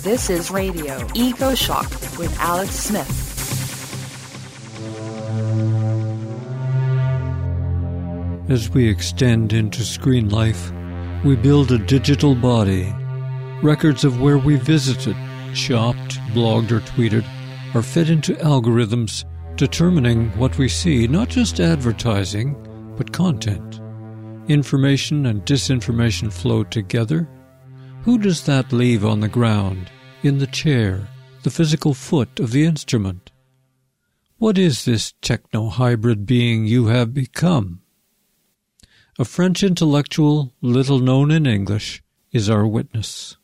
This is Radio Eco Shock with Alex Smith. As we extend into screen life, we build a digital body. Records of where we visited, shopped, blogged, or tweeted are fed into algorithms determining what we see, not just advertising, but content. Information and disinformation flow together. Who does that leave on the ground, in the chair, the physical foot of the instrument? What is this techno-hybrid being you have become? A French intellectual, little known in English, is our witness.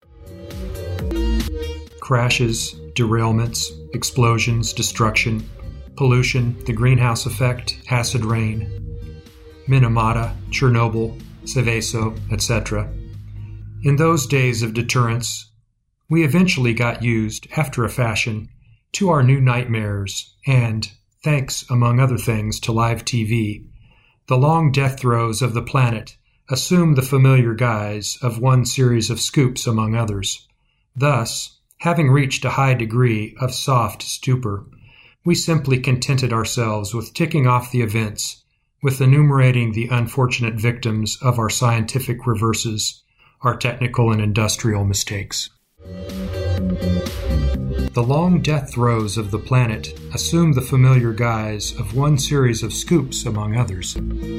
Crashes, derailments, explosions, destruction, pollution, the greenhouse effect, acid rain, Minamata, Chernobyl, Seveso, etc. In those days of deterrence, we eventually got used, after a fashion, to our new nightmares and, thanks, among other things, to live TV, the long death throes of the planet assume the familiar guise of one series of scoops among others. Thus, having reached a high degree of soft stupor, we simply contented ourselves with ticking off the events, with enumerating the unfortunate victims of our scientific reverses, our technical and industrial mistakes. The long death throes of the planet assume the familiar guise of one series of scoops among others.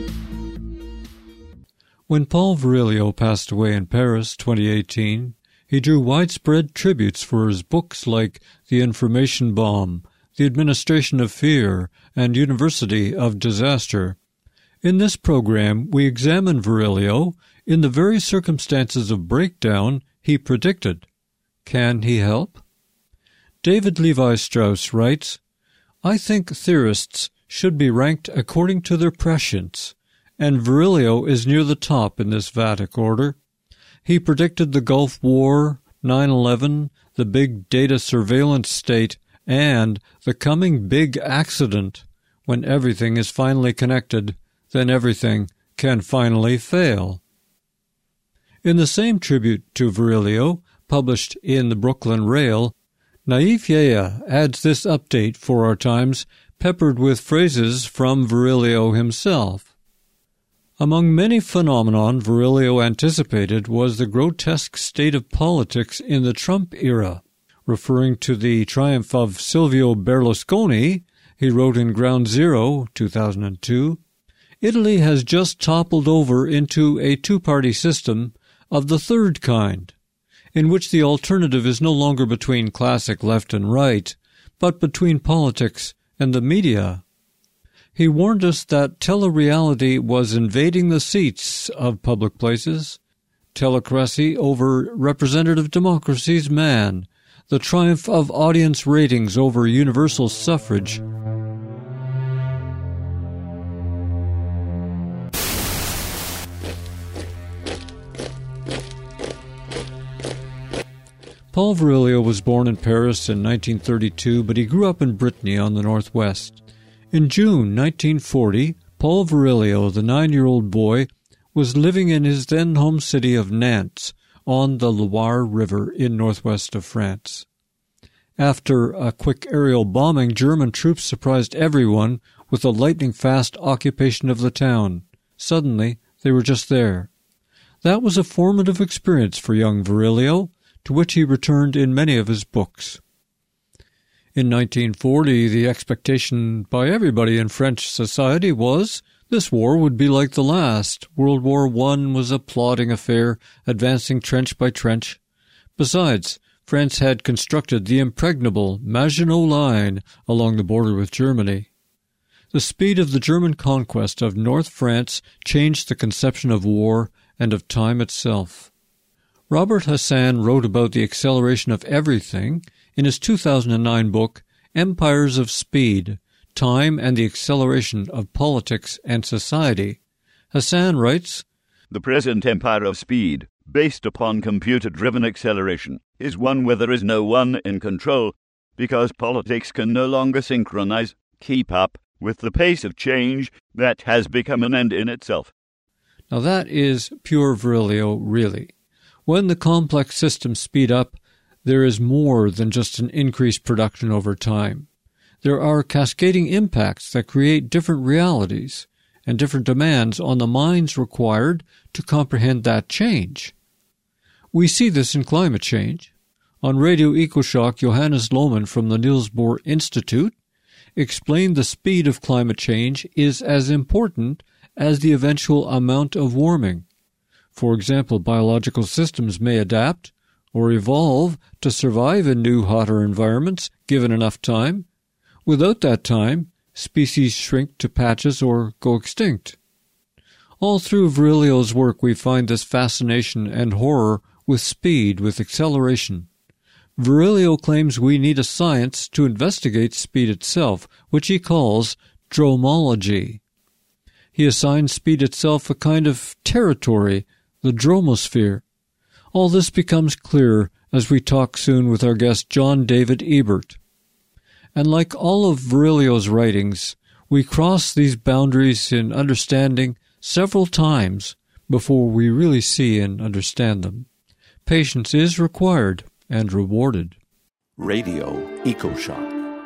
When Paul Virilio passed away in Paris 2018, he drew widespread tributes for his books like The Information Bomb, The Administration of Fear, and University of Disaster. In this program, we examine Virilio in the very circumstances of breakdown he predicted. Can he help? David Levi Strauss writes, I think theorists should be ranked according to their prescience, and Virilio is near the top in this Vatic order. He predicted the Gulf War, 9/11, the big data surveillance state, and the coming big accident. When everything is finally connected, then everything can finally fail. In the same tribute to Virilio, published in the Brooklyn Rail, Naif Yehia adds this update for our times, peppered with phrases from Virilio himself. Among many phenomena Virilio anticipated was the grotesque state of politics in the Trump era. Referring to the triumph of Silvio Berlusconi, he wrote in Ground Zero, 2002, Italy has just toppled over into a two-party system of the third kind, in which the alternative is no longer between classic left and right, but between politics and the media. He warned us that telereality was invading the seats of public places, telecracy over representative democracy's man, the triumph of audience ratings over universal suffrage. Paul Virilio was born in Paris in 1932, but he grew up in Brittany on the northwest. In June 1940, Paul Virilio, the 9-year-old boy, was living in his then home city of Nantes on the Loire River in northwest of France. After a quick aerial bombing, German troops surprised everyone with a lightning-fast occupation of the town. Suddenly, they were just there. That was a formative experience for young Virilio, to which he returned in many of his books. In 1940, the expectation by everybody in French society was this war would be like the last. World War I was a plodding affair, advancing trench by trench. Besides, France had constructed the impregnable Maginot Line along the border with Germany. The speed of the German conquest of North France changed the conception of war and of time itself. Robert Hassan wrote about the acceleration of everything in his 2009 book, Empires of Speed, Time and the Acceleration of Politics and Society. Hassan writes, The present empire of speed, based upon computer-driven acceleration, is one where there is no one in control, because politics can no longer synchronize, keep up, with the pace of change that has become an end in itself. Now that is pure Virilio, really. When the complex systems speed up, there is more than just an increased production over time. There are cascading impacts that create different realities and different demands on the minds required to comprehend that change. We see this in climate change. On Radio EcoShock, Johannes Lohmann from the Niels Bohr Institute explained the speed of climate change is as important as the eventual amount of warming. For example, biological systems may adapt or evolve to survive in new, hotter environments given enough time. Without that time, species shrink to patches or go extinct. All through Virilio's work we find this fascination and horror with speed, with acceleration. Virilio claims we need a science to investigate speed itself, which he calls dromology. He assigns speed itself a kind of territory, the dromosphere. All this becomes clear as we talk soon with our guest John David Ebert. And like all of Virilio's writings, we cross these boundaries in understanding several times before we really see and understand them. Patience is required and rewarded. Radio EcoShock.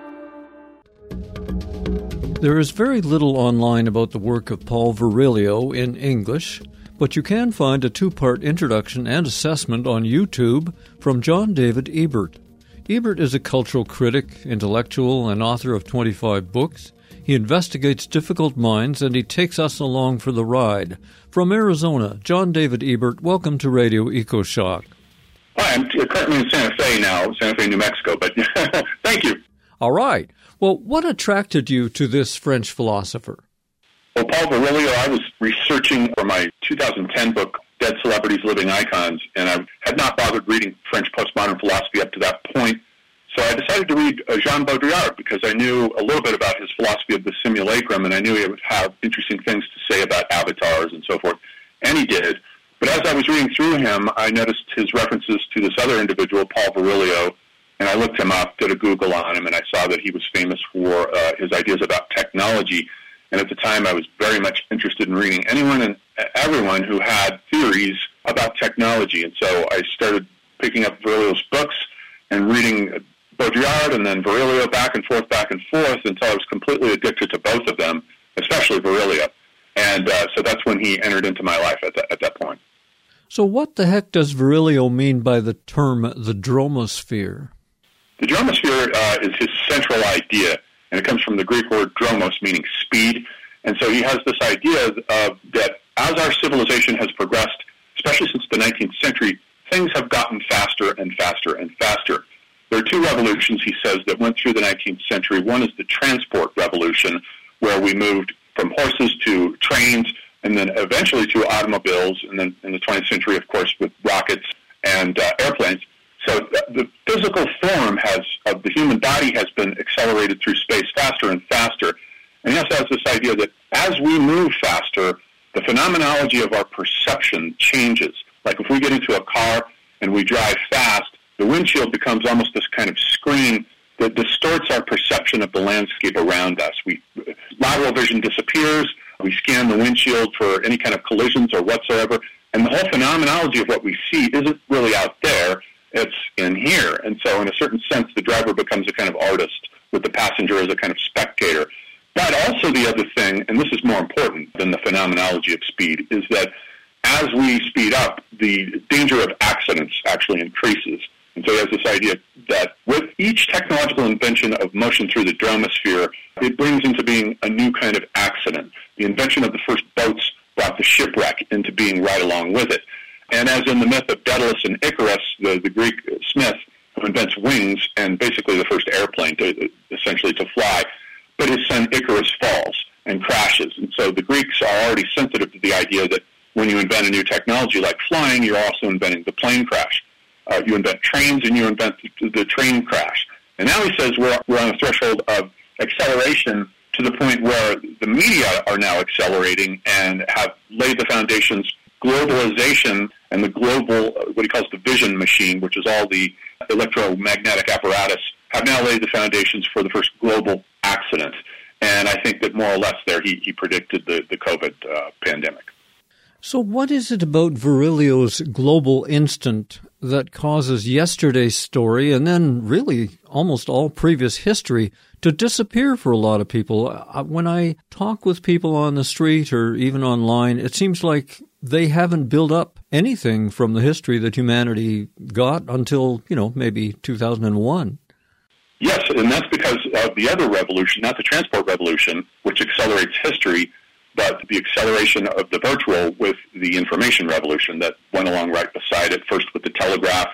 There is very little online about the work of Paul Virilio in English, but you can find a 2-part introduction and assessment on YouTube from John David Ebert. Ebert is a cultural critic, intellectual, and author of 25 books. He investigates difficult minds, and he takes us along for the ride. From Arizona, John David Ebert, welcome to Radio EcoShock. Hi, I'm currently in Santa Fe now, Santa Fe, New Mexico, but thank you. All right. Well, what attracted you to this French philosopher? Well, Paul Virilio, I was researching for my 2010 book, Dead Celebrities, Living Icons, and I had not bothered reading French postmodern philosophy up to that point. So I decided to read Jean Baudrillard because I knew a little bit about his philosophy of the simulacrum, and I knew he would have interesting things to say about avatars and so forth, and he did. But as I was reading through him, I noticed his references to this other individual, Paul Virilio, and I looked him up, did a Google on him, and I saw that he was famous for his ideas about technology. And at the time, I was very much interested in reading anyone and everyone who had theories about technology. And so I started picking up Virilio's books and reading Baudrillard and then Virilio back and forth until I was completely addicted to both of them, especially Virilio. And so that's when he entered into my life at that point. So what the heck does Virilio mean by the term the dromosphere? The dromosphere is his central idea, and it comes from the Greek word dromos, meaning speed. And so he has this idea that as our civilization has progressed, especially since the 19th century, things have gotten faster and faster and faster. There are 2 revolutions, he says, that went through the 19th century. One is the transport revolution, where we moved from horses to trains and then eventually to automobiles, and then in the 20th century, of course, with rockets and airplanes. So the physical form of the human body has been accelerated through space faster and faster. And he also has this idea that as we move faster, the phenomenology of our perception changes. Like if we get into a car and we drive fast, the windshield becomes almost this kind of screen that distorts our perception of the landscape around us. Lateral vision disappears. We scan the windshield for any kind of collisions or whatsoever. And the whole phenomenology of what we see isn't really out there. It's in here. And so in a certain sense, the driver becomes a kind of artist with the passenger as a kind of spectator. But also the other thing, and this is more important than the phenomenology of speed, is that as we speed up, the danger of accidents actually increases. And so he has this idea that with each technological invention of motion through the dromosphere, it brings into being a new kind of accident. The invention of the first boats brought the shipwreck into being right along with it. And as in the myth of Daedalus and Icarus, the Greek smith who invents wings and basically the first airplane essentially to fly, but his son Icarus falls and crashes. And so the Greeks are already sensitive to the idea that when you invent a new technology like flying, you're also inventing the plane crash. You invent trains and you invent the train crash. And now he says we're on the threshold of acceleration to the point where the media are now accelerating and have laid the foundations. Globalization and the global, what he calls the vision machine, which is all the electromagnetic apparatus, have now laid the foundations for the first global accident. And I think that more or less there he predicted the COVID pandemic. So what is it about Virilio's global instant that causes yesterday's story and then really almost all previous history to disappear for a lot of people. When I talk with people on the street or even online, it seems like they haven't built up anything from the history that humanity got until, maybe 2001. Yes, and that's because of the other revolution, not the transport revolution, which accelerates history, but the acceleration of the virtual with the information revolution that went along right beside it, first with the telegraph,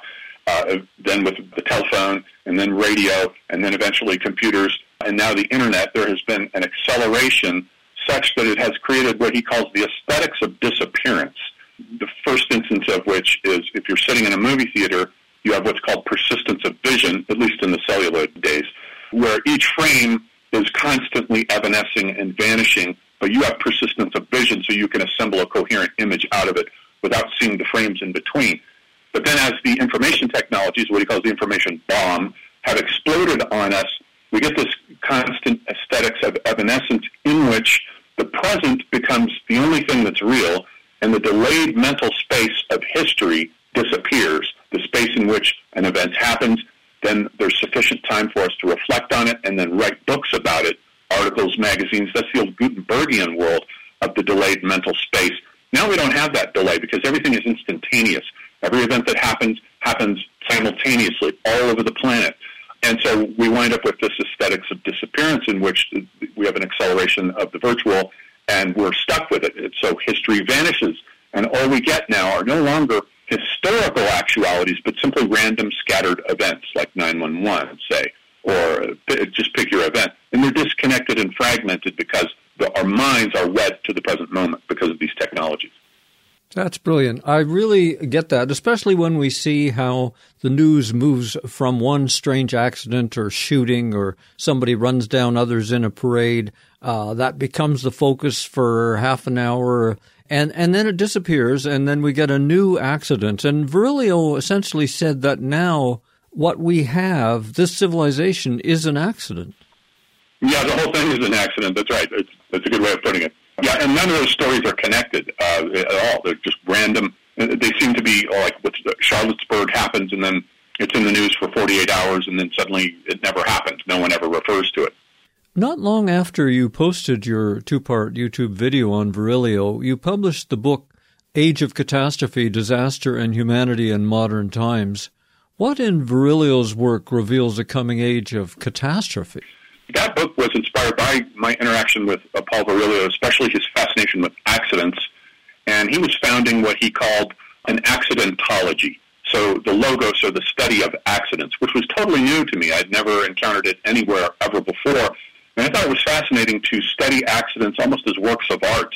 then with the telephone, and then radio, and then eventually computers, and now the Internet. There has been an acceleration such that it has created what he calls the aesthetics of disappearance. The first instance of which is if you're sitting in a movie theater, you have what's called persistence of vision, at least in the celluloid days, where each frame is constantly evanescing and vanishing, but you have persistence of vision so you can assemble a coherent image out of it without seeing the frames in between. But then as the information technologies, what he calls the information bomb, have exploded on us, we get this constant aesthetics of evanescence in which the present becomes the only thing that's real, and the delayed mental space of history disappears, the space in which an event happens. Then there's sufficient time for us to reflect on it and then write books about it, articles, magazines. That's the old Gutenbergian world of the delayed mental space. Now we don't have that delay because everything is instantaneous. Every event that happens simultaneously all over the planet. And so we wind up with this aesthetics of disappearance in which we have an acceleration of the virtual, and we're stuck with it. So history vanishes, and all we get now are no longer historical actualities, but simply random scattered events like 9/11, say, or just pick your event. And they're disconnected and fragmented because our minds are wed to the present moment because of these technologies. That's brilliant. I really get that, especially when we see how the news moves from one strange accident or shooting or somebody runs down others in a parade. That becomes the focus for half an hour, and then it disappears, and then we get a new accident. And Virilio essentially said that now what we have, this civilization, is an accident. Yeah, the whole thing is an accident. That's right. That's a good way of putting it. Yeah, and none of those stories are connected at all. They're just random. They seem to be like what Charlottesburg happens, and then it's in the news for 48 hours, and then suddenly it never happened. No one ever refers to it. Not long after you posted your 2-part YouTube video on Virilio, you published the book Age of Catastrophe, Disaster and Humanity in Modern Times. What in Virilio's work reveals a coming age of catastrophe? That book was inspired by my interaction with Paul Virilio, especially his fascination with accidents, and he was founding what he called an accidentology. So the logos, or the study of accidents, which was totally new to me. I'd never encountered it anywhere ever before, and I thought it was fascinating to study accidents almost as works of art.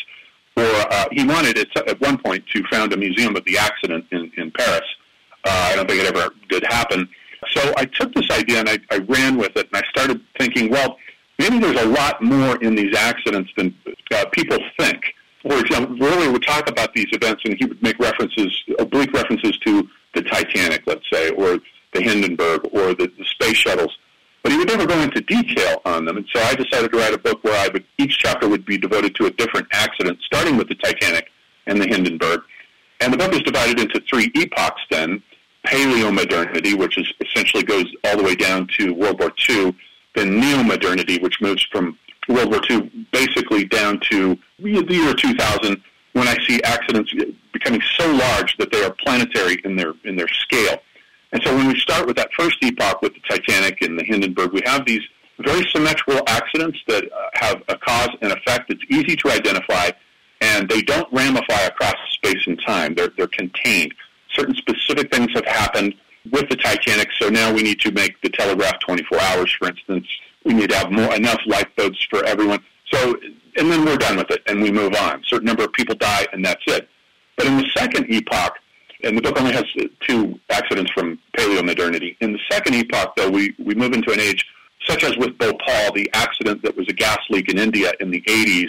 Or he wanted, at one point, to found a museum of the accident in Paris. I don't think it ever did happen. So I took this idea and I ran with it, and I started thinking, well, maybe there's a lot more in these accidents than people think. For example, Virilio would talk about these events, and he would make oblique references to the Titanic, let's say, or the Hindenburg, or the space shuttles. But he would never go into detail on them, and so I decided to write a book where each chapter would be devoted to a different accident, starting with the Titanic and the Hindenburg. And the book is divided into 3 epochs then: Paleo-modernity, which essentially goes all the way down to World War II, then neo-modernity, which moves from World War II basically down to the year 2000, when I see accidents becoming so large that they are planetary in their scale. And so when we start with that first epoch with the Titanic and the Hindenburg, we have these very symmetrical accidents that have a cause and effect that's easy to identify, and they don't ramify across space and time. They're contained. Certain specific things have happened with the Titanic, so now we need to make the telegraph 24 hours, for instance. We need to have enough lifeboats for everyone. So, and then we're done with it, and we move on. A certain number of people die, and that's it. But in the second epoch, and the book only has 2 accidents from Paleo-modernity. In the second epoch, though, we move into an age, such as with Bhopal, the accident that was a gas leak in India in the 80s,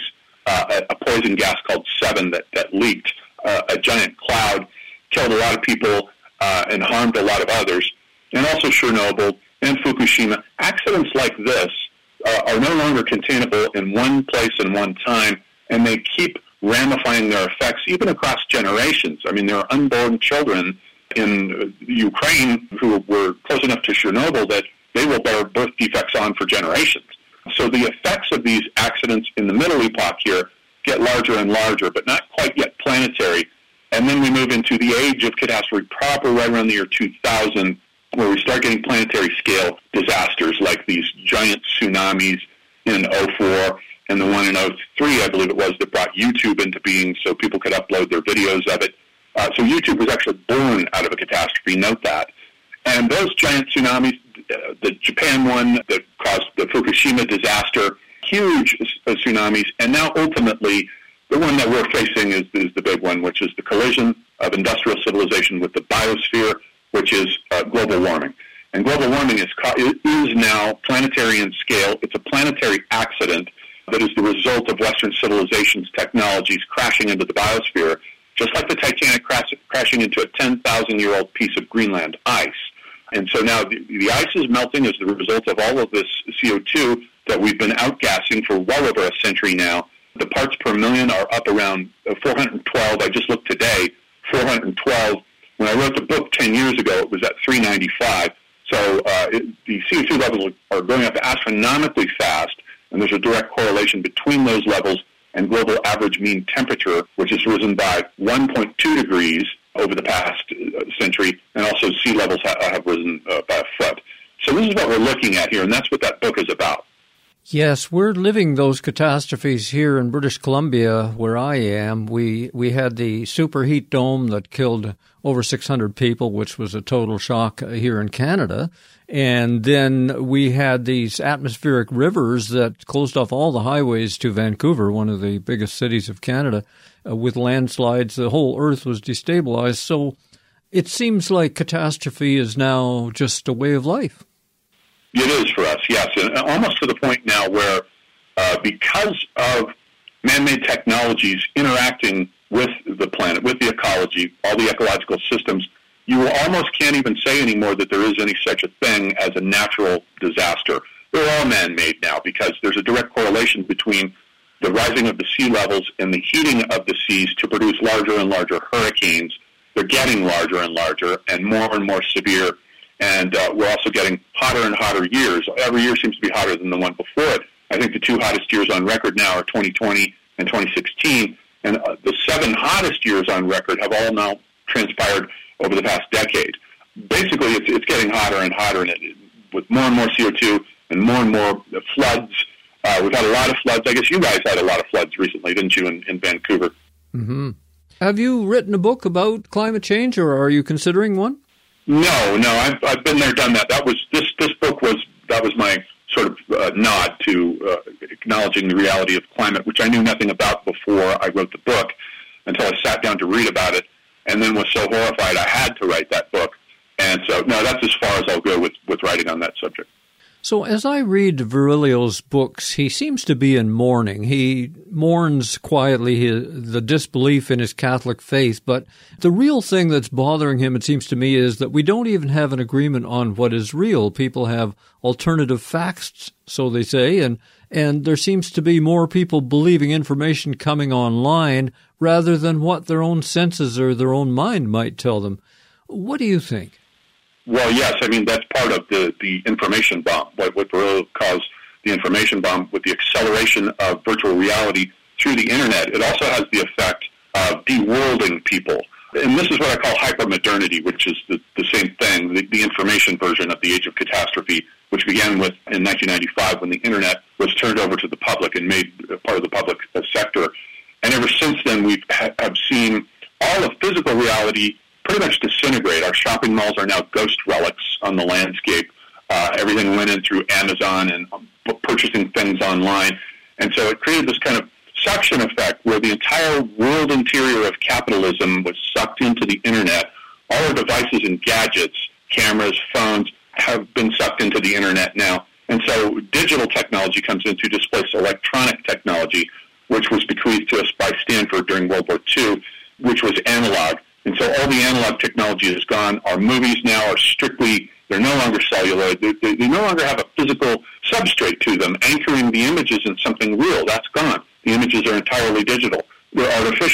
a poison gas called 7 that leaked, a giant cloud, killed a lot of people and harmed a lot of others, and also Chernobyl and Fukushima. Accidents like this are no longer containable in one place and one time, and they keep ramifying their effects even across generations. I mean, there are unborn children in Ukraine who were close enough to Chernobyl that they will bear birth defects on for generations. So the effects of these accidents in the middle epoch here get larger and larger, but not quite yet planetary. And then we move into the age of catastrophe proper right around the year 2000, where we start getting planetary scale disasters like these giant tsunamis in 2004 and the one in 2003, I believe it was, that brought YouTube into being so people could upload their videos of it. So YouTube was actually born out of a catastrophe, note that. And those giant tsunamis, the Japan one that caused the Fukushima disaster, huge tsunamis, and now ultimately the one that we're facing is the big one, which is the collision of industrial civilization with the biosphere, which is global warming. And global warming is now planetary in scale. It's a planetary accident that is the result of Western civilization's technologies crashing into the biosphere, just like the Titanic crashing into a 10,000-year-old piece of Greenland ice. And so now the ice is melting as the result of all of this CO2 that we've been outgassing for well over a century now. The parts per million are up around 412. I just looked today, 412. When I wrote the book 10 years ago, it was at 395. So the CO2 levels are going up astronomically fast, and there's a direct correlation between those levels and global average mean temperature, which has risen by 1.2 degrees over the past century, and also sea levels have risen by a foot. So this is what we're looking at here, and that's what that book is about. Yes, we're living those catastrophes here in British Columbia, where I am. We had the superheat dome that killed over 600 people, which was a total shock here in Canada. And then we had these atmospheric rivers that closed off all the highways to Vancouver, one of the biggest cities of Canada, with landslides. The whole earth was destabilized. So it seems like catastrophe is now just a way of life. It is for us, yes, and almost to the point now where because of man-made technologies interacting with the planet, with the ecology, all the ecological systems, you almost can't even say anymore that there is any such a thing as a natural disaster. They're all man-made now because there's a direct correlation between the rising of the sea levels and the heating of the seas to produce larger and larger hurricanes. They're getting larger and larger and more severe. And we're also getting hotter and hotter years. Every year seems to be hotter than the one before it. I think the two hottest years on record now are 2020 and 2016. And the 7 hottest years on record have all now transpired over the past decade. Basically, it's getting hotter and hotter, and with more and more CO2 and more floods. We've had a lot of floods. I guess you guys had a lot of floods recently, didn't you, in Vancouver? Mm-hmm. Have you written a book about climate change, or are you considering one? No, I've been there, done that. This book was my sort of nod to acknowledging the reality of climate, which I knew nothing about before I wrote the book until I sat down to read about it, and then was so horrified I had to write that book. And so, no, that's as far as I'll go with writing on that subject. So as I read Virilio's books, he seems to be in mourning. He mourns quietly the disbelief in his Catholic faith, but the real thing that's bothering him, it seems to me, is that we don't even have an agreement on what is real. People have alternative facts, so they say, and there seems to be more people believing information coming online rather than what their own senses or their own mind might tell them. What do you think? Well, yes. I mean, that's part of the information bomb, what Virilio calls the information bomb, with the acceleration of virtual reality through the Internet. It also has the effect of de-worlding people. And this is what I call hypermodernity, which is the same thing, the information version of the age of catastrophe, which began with in 1995 when the Internet was turned over to the public and made part of the public sector. And ever since then, we have seen all of physical reality pretty much disintegrate. Our shopping malls are now ghost relics on the landscape. Everything went in through Amazon and purchasing things online. And so it created this kind of suction effect where the entire world interior of capitalism was sucked into the Internet. All our devices and gadgets, cameras, phones, have been sucked into the Internet now. And so digital technology comes in to displace electronic technology, which was bequeathed to us by Stanford during World War II, which was analog. And so all the analog technology is gone. Our movies now are they're no longer celluloid. They no longer have a physical substrate to them, anchoring the images in something real. That's gone. The images are entirely digital. They're artificial.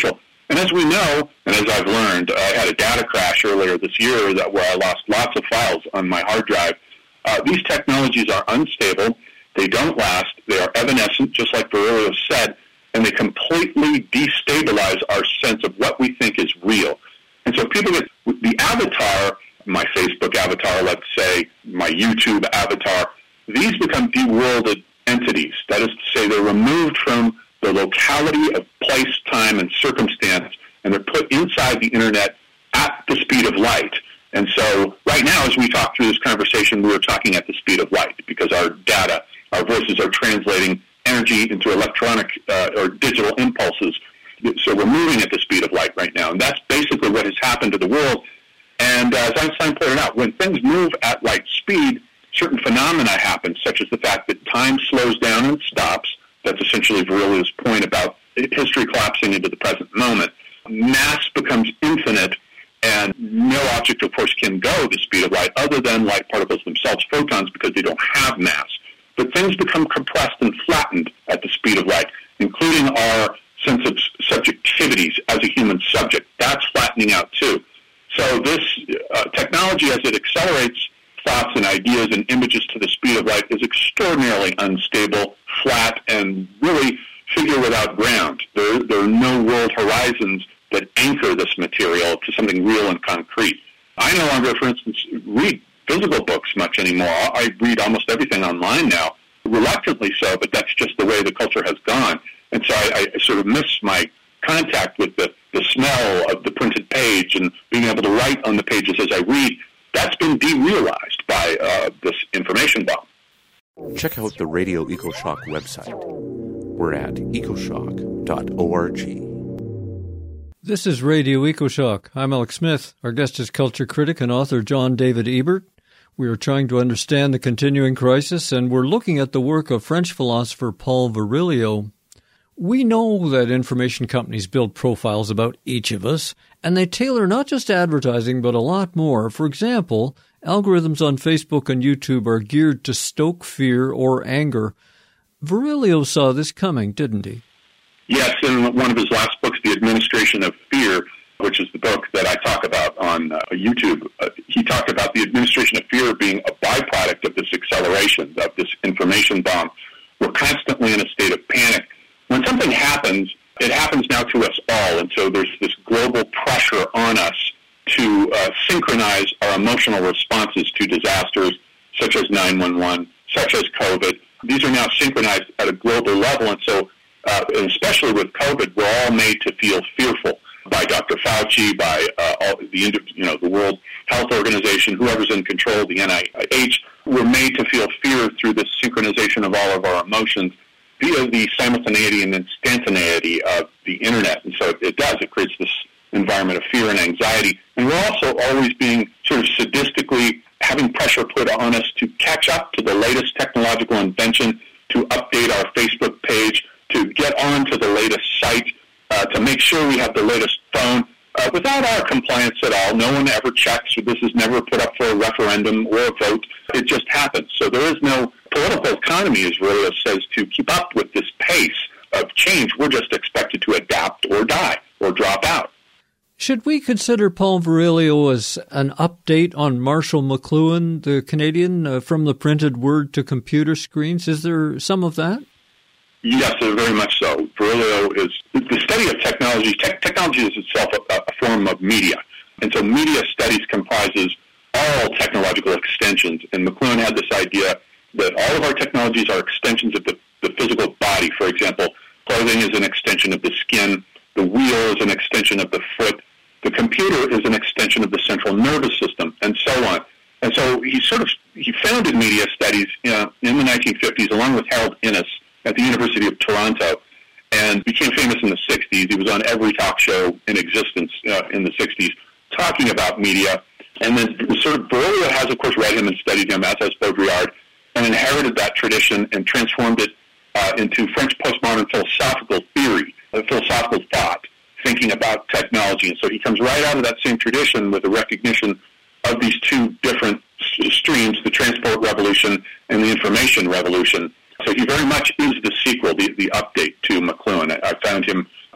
And as we know, and as I've learned, I had a data crash earlier this year where I lost lots of files on my hard drive. These technologies are unstable. They don't last. They are evanescent, just like Virilio said, and they completely destabilize our sense of what we think is real. And so people get the avatar, my Facebook avatar, let's say, my YouTube avatar, these become de-worlded entities. That is to say, they're removed from the locality of place, time, and circumstance, and they're put inside the Internet at the speed of light. And so right now, as we talk through this conversation, we are talking at the speed of light because our data, our voices are translating energy into electronic or digital impulses. So we're moving at the speed of light right now. And that's basically what has happened to the world. And as Einstein pointed out, when things move at light speed, certain phenomena happen, such as the fact that time slows down and stops. That's essentially Virilio's point about history collapsing into the present moment. Mass becomes infinite, and no object, of course, can go the speed of light other than light particles themselves, photons, because they don't have mass. But things become compressed and flattened at the speed of light, including our sense of subjectivities as a human subject. That's flattening out, too. So this technology, as it accelerates thoughts and ideas and images to the speed of light, is extraordinarily unstable, flat, and really figure without ground. There are no world horizons that anchor this material to something real and concrete. I no longer, for instance, read physical books much anymore. I read almost everything online now, reluctantly so, but that's just the way the culture has gone. And so I sort of miss my contact with the smell of the printed page and being able to write on the pages as I read. That's been derealized by this information bomb. Check out the Radio EcoShock website. We're at ecoshock.org. This is Radio EcoShock. I'm Alex Smith. Our guest is culture critic and author John David Ebert. We are trying to understand the continuing crisis, and we're looking at the work of French philosopher Paul Virilio. We know that information companies build profiles about each of us, and they tailor not just advertising, but a lot more. For example, algorithms on Facebook and YouTube are geared to stoke fear or anger. Virilio saw this coming, didn't he? Yes, in one of his last books, The Administration of Fear, which is the book that I talk about on YouTube, he talked about the administration of fear being a byproduct of this acceleration, of this information bomb. We're constantly in a state of panic. When something happens, it happens now to us all, and so there's this global pressure on us to synchronize our emotional responses to disasters such as 911, such as COVID. These are now synchronized at a global level, and so and especially with COVID, we're all made to feel fearful by Dr. Fauci, by the World Health Organization, whoever's in control, the NIH. We're made to feel fear through this synchronization of all of our emotions via the simultaneity and instantaneity of the Internet. And so it creates this environment of fear and anxiety. And we're also always being sort of sadistically having pressure put on us to catch up to the latest technological invention, to update our Facebook page, to get on to the latest site, to make sure we have the latest phone, without our compliance at all. No one ever checks. This is never put up for a referendum or a vote. It just happens. So there is no political economy, as Virilio says, to keep up with this pace of change. We're just expected to adapt or die or drop out. Should we consider Paul Virilio as an update on Marshall McLuhan, the Canadian, from the printed word to computer screens? Is there some of that? Yes, very much so. Virilio is the study of technology. Technology is itself a form of media. And so media studies comprises all technological extensions. And McLuhan had this idea that all of our technologies are extensions of the physical body. For example, clothing is an extension of the skin. The wheel is an extension of the foot. The computer is an extension of the central nervous system, and so on. And so he founded media studies in the 1950s, along with Harold Innis at the University of Toronto, and became famous in the 60s. He was on every talk show in existence in the 60s talking about media. And then Virilio has, of course, read him and studied him, as has Baudrillard, and inherited that tradition and transformed it into French postmodern philosophical theory, philosophical thought, thinking about technology. And so he comes right out of that same tradition with a recognition of these two different streams, the transport revolution and the information revolution. So he very much is the sequel, the update to McLuhan. I found him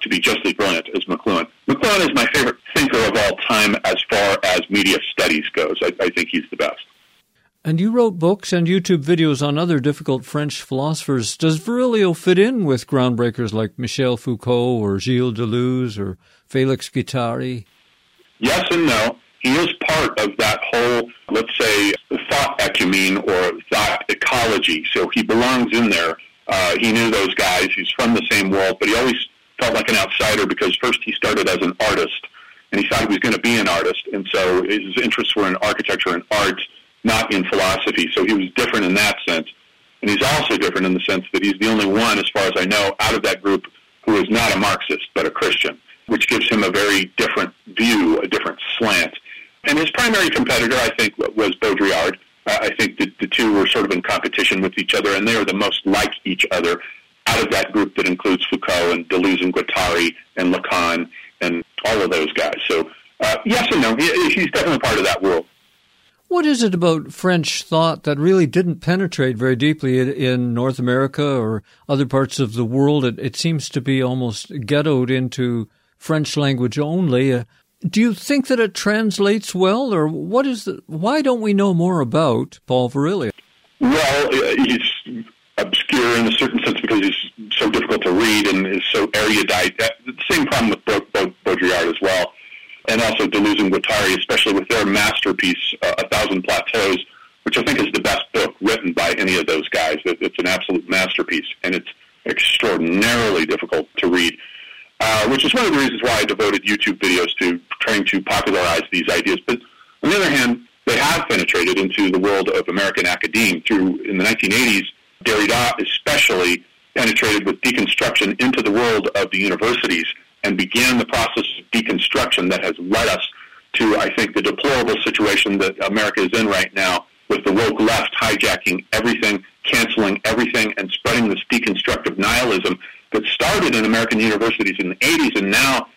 to be just as brilliant as McLuhan. McLuhan is my favorite thinker of all time as far as media studies goes. I think he's the best. And you wrote books and YouTube videos on other difficult French philosophers. Does Virilio fit in with groundbreakers like Michel Foucault or Gilles Deleuze or Félix Guattari? Yes and no. He is part of that whole, let's say, thought ecumene or thought ecology. So he belongs in there. He knew those guys. He's from the same world, but he always felt like an outsider because first he started as an artist, and he thought he was going to be an artist. And so his interests were in architecture and art, not in philosophy. So he was different in that sense. And he's also different in the sense that he's the only one, as far as I know, out of that group who is not a Marxist, but a Christian, which gives him a very different view, a different slant. And his primary competitor, I think, was Baudrillard. I think that the two were sort of in competition with each other, and they are the most like each other out of that group that includes Foucault and Deleuze and Guattari and Lacan and all of those guys. So, yes and no, he's definitely part of that world. What is it about French thought that really didn't penetrate very deeply in North America or other parts of the world? It seems to be almost ghettoed into French language only. Do you think that it translates well, or why don't we know more about Paul Virilio? Well, he's obscure in a certain sense because he's so difficult to read and is so erudite. The same problem with Baudrillard as well, and also Deleuze and Guattari, especially with their masterpiece, A Thousand Plateaus, which I think is the best book written by any of those guys. It's an absolute masterpiece, and it's extraordinarily difficult to read. Which is one of the reasons why I devoted YouTube videos to trying to popularize these ideas. But on the other hand, they have penetrated into the world of American academe in the 1980s. Derrida especially penetrated with deconstruction into the world of the universities and began the process of deconstruction that has led us to, I think, the deplorable situation that America is in right now with the woke left hijacking everything, canceling everything, and spreading this deconstructive nihilism that started in American universities in the 80s, and now,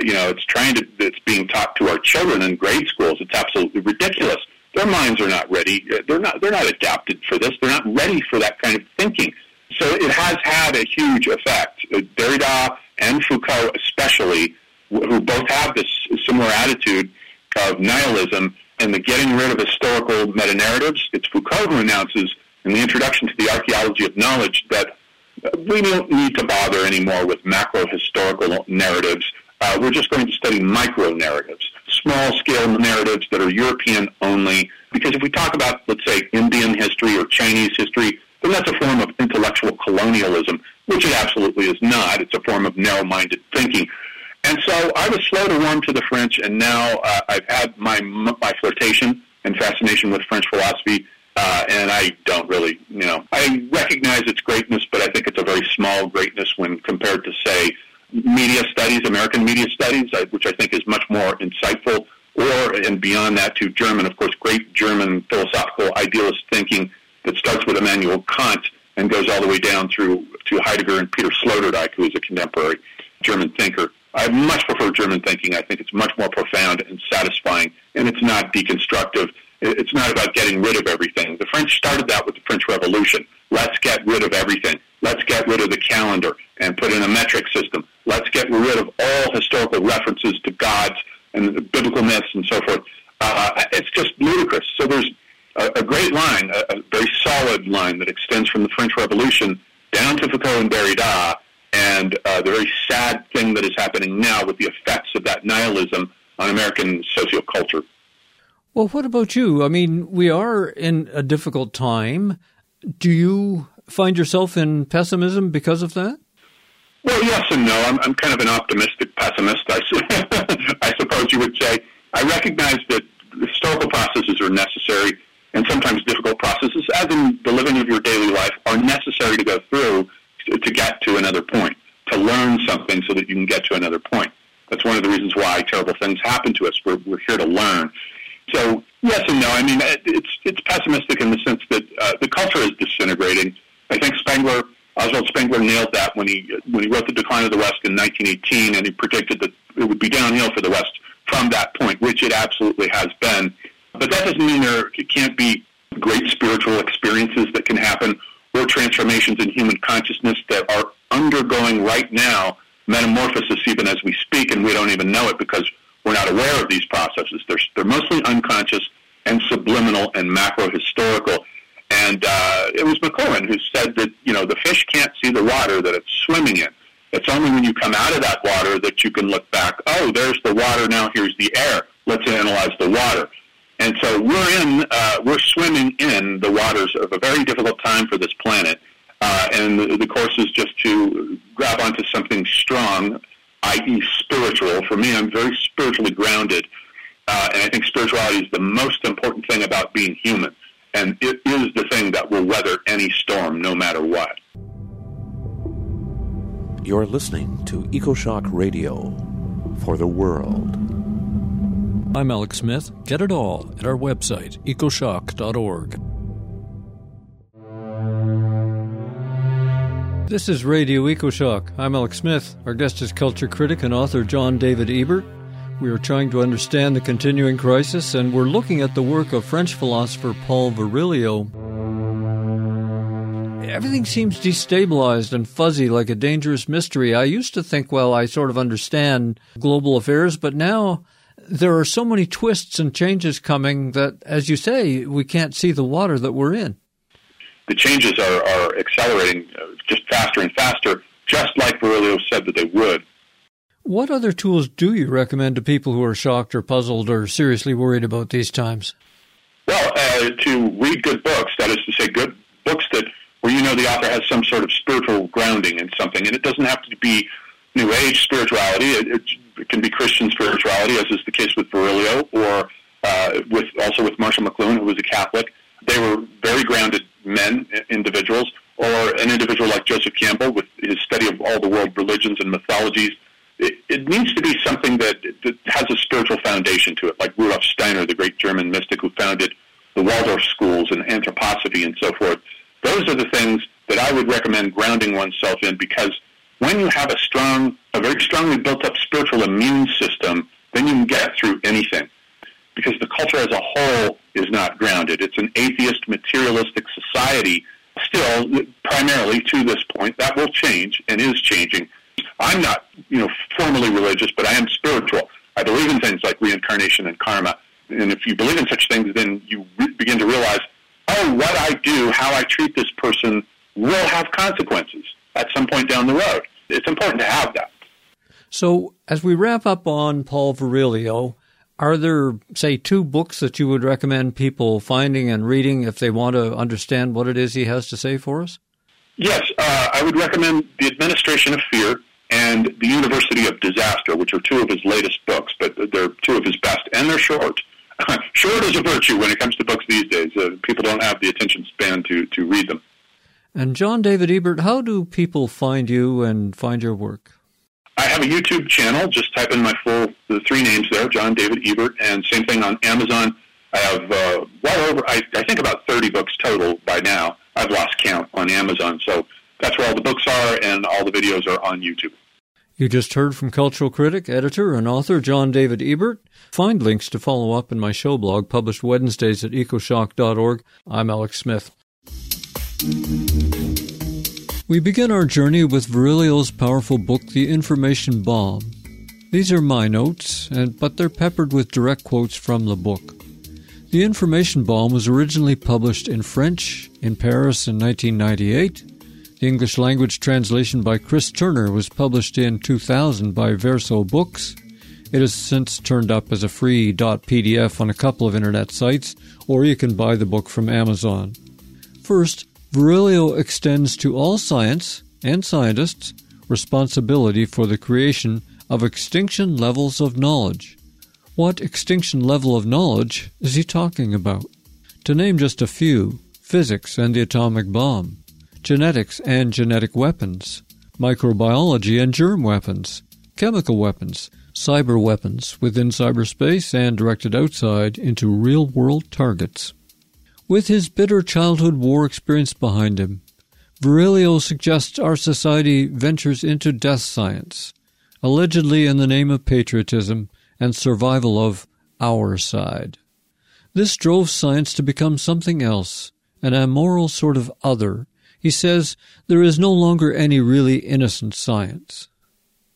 it's being taught to our children in grade schools. It's absolutely ridiculous. Their minds are not ready. They're not adapted for this. They're not ready for that kind of thinking. So it has had a huge effect. Derrida and Foucault especially, who both have this similar attitude of nihilism and the getting rid of historical meta-narratives. It's Foucault who announces in the introduction to the Archaeology of Knowledge that we don't need to bother anymore with macro-historical narratives. We're just going to study micro-narratives, small-scale narratives that are European only. Because if we talk about, let's say, Indian history or Chinese history, then that's a form of intellectual colonialism, which it absolutely is not. It's a form of narrow-minded thinking. And so I was slow to warm to the French, and now I've had my flirtation and fascination with French philosophy. And I don't really, I recognize its greatness, but I think it's a very small greatness when compared to, say, media studies, American media studies, which I think is much more insightful, and beyond that to German, of course, great German philosophical idealist thinking that starts with Immanuel Kant and goes all the way down through to Heidegger and Peter Sloterdijk, who is a contemporary German thinker. I much prefer German thinking. I think it's much more profound and satisfying, and it's not deconstructive. It's not about getting rid of everything. The French started that with the French Revolution. Let's get rid of everything. Let's get rid of the calendar and put in a metric system. Let's get rid of all historical references to gods and biblical myths and so forth. It's just ludicrous. So there's a great line, a very solid line that extends from the French Revolution down to Foucault and Derrida, and the very sad thing that is happening now with the effects of that nihilism on American socioculture. Well, what about you? I mean, we are in a difficult time. Do you find yourself in pessimism because of that? Well, yes and no. I'm kind of an optimistic pessimist, I suppose you would say. I recognize that historical processes are necessary, and sometimes difficult processes, as in the living of your daily life, are necessary to go through to get to another point, to learn something so that you can get to another point. That's one of the reasons why terrible things happen to us. We're here to learn. So, yes and no. I mean, it's pessimistic in the sense that the culture is disintegrating. I think Oswald Spengler nailed that when he wrote The Decline of the West in 1918, and he predicted that it would be downhill for the West from that point, which it absolutely has been. But that doesn't mean there can't be great spiritual experiences that can happen or transformations in human consciousness that are undergoing right now metamorphosis even as we speak, and we don't even know it because we're not aware of these processes. They're mostly unconscious and subliminal and macro-historical. And it was McLuhan who said that, the fish can't see the water that it's swimming in. It's only when you come out of that water that you can look back, oh, there's the water, now here's the air. Let's analyze the water. And so we're swimming in the waters of a very difficult time for this planet. And the course is just to grab onto something strong, i.e. spiritual. For me, I'm very spiritually grounded. And I think spirituality is the most important thing about being human. And it is the thing that will weather any storm, no matter what. You're listening to EcoShock Radio for the world. I'm Alex Smith. Get it all at our website, ecoshock.org. This is Radio EcoShock. I'm Alex Smith. Our guest is culture critic and author John David Ebert. We are trying to understand the continuing crisis, and we're looking at the work of French philosopher Paul Virilio. Everything seems destabilized and fuzzy, like a dangerous mystery. I used to think, well, I sort of understand global affairs, but now there are so many twists and changes coming that, as you say, we can't see the water that we're in. The changes are accelerating just faster and faster, just like Virilio said that they would. What other tools do you recommend to people who are shocked or puzzled or seriously worried about these times? Well, to read good books, that is to say good books where the author has some sort of spiritual grounding in something. And it doesn't have to be New Age spirituality. It can be Christian spirituality, as is the case with Virilio, or with Marshall McLuhan, who was a Catholic. They were very grounded men, individuals, or an individual like Joseph Campbell with his study of all the world religions and mythologies. It needs to be something that has a spiritual foundation to it, like Rudolf Steiner, the great German mystic who founded the Waldorf schools and anthroposophy and so forth. Those are the things that I would recommend grounding oneself in, because when you have a very strongly built up spiritual immune system, then you can get through anything. Because the culture as a whole is not grounded. It's an atheist, materialistic society still, primarily to this point. That will change and is changing. I'm not, formally religious, but I am spiritual. I believe in things like reincarnation and karma. And if you believe in such things, then you begin to realize, what I do, how I treat this person will have consequences at some point down the road. It's important to have that. So as we wrap up on Paul Virilio, are there, say, 2 books that you would recommend people finding and reading if they want to understand what it is he has to say for us? Yes, I would recommend The Administration of Fear and The University of Disaster, which are 2 of his latest books, but they're 2 of his best, and they're short. Short is a virtue when it comes to books these days. People don't have the attention span to read them. And John David Ebert, how do people find you and find your work? I have a YouTube channel. Just type in the 3 names there, John David Ebert, and same thing on Amazon. I have I think about 30 books total by now. I've lost count on Amazon, so that's where all the books are, and all the videos are on YouTube. You just heard from cultural critic, editor, and author John David Ebert. Find links to follow up in my show blog, published Wednesdays at ecoshock.org. I'm Alex Smith. We begin our journey with Virilio's powerful book, The Information Bomb. These are my notes, but they're peppered with direct quotes from the book. The Information Bomb was originally published in French in Paris in 1998. The English-language translation by Chris Turner was published in 2000 by Verso Books. It has since turned up as a free .pdf on a couple of internet sites, or you can buy the book from Amazon. First, Virilio extends to all science and scientists responsibility for the creation of extinction levels of knowledge. What extinction level of knowledge is he talking about? To name just a few, physics and the atomic bomb, genetics and genetic weapons, microbiology and germ weapons, chemical weapons, cyber weapons within cyberspace and directed outside into real-world targets. With his bitter childhood war experience behind him, Virilio suggests our society ventures into death science, allegedly in the name of patriotism and survival of our side. This drove science to become something else, an amoral sort of other. He says there is no longer any really innocent science.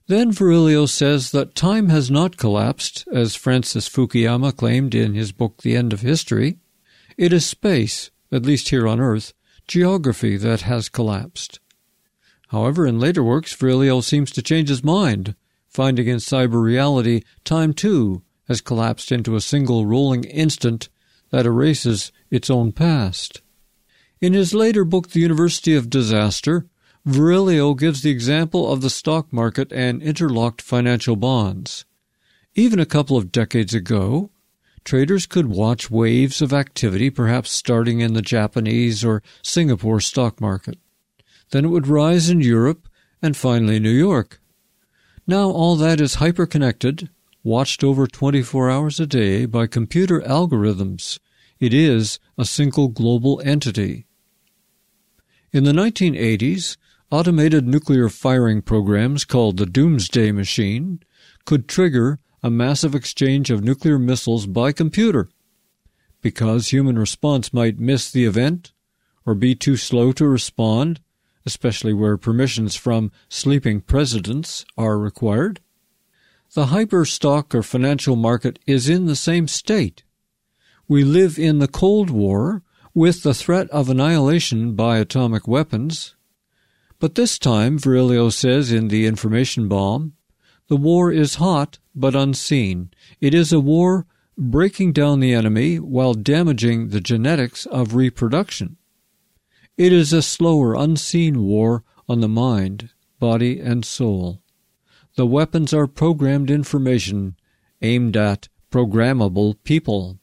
Then Virilio says that time has not collapsed, as Francis Fukuyama claimed in his book The End of History. It is space, at least here on Earth, geography that has collapsed. However, in later works, Virilio seems to change his mind, finding in cyber reality time too has collapsed into a single rolling instant that erases its own past. In his later book, The University of Disaster, Virilio gives the example of the stock market and interlocked financial bonds. Even a couple of decades ago, traders could watch waves of activity, perhaps starting in the Japanese or Singapore stock market. Then it would rise in Europe and finally New York. Now all that is hyper-connected, watched over 24 hours a day by computer algorithms. It is a single global entity. In the 1980s, automated nuclear firing programs called the Doomsday Machine could trigger a massive exchange of nuclear missiles by computer. Because human response might miss the event or be too slow to respond, especially where permissions from sleeping presidents are required, the hyper-stock or financial market is in the same state. We live in the Cold War with the threat of annihilation by atomic weapons. But this time, Virilio says in The Information Bomb, the war is hot but unseen. It is a war breaking down the enemy while damaging the genetics of reproduction. It is a slower, unseen war on the mind, body, and soul. The weapons are programmed information aimed at programmable people.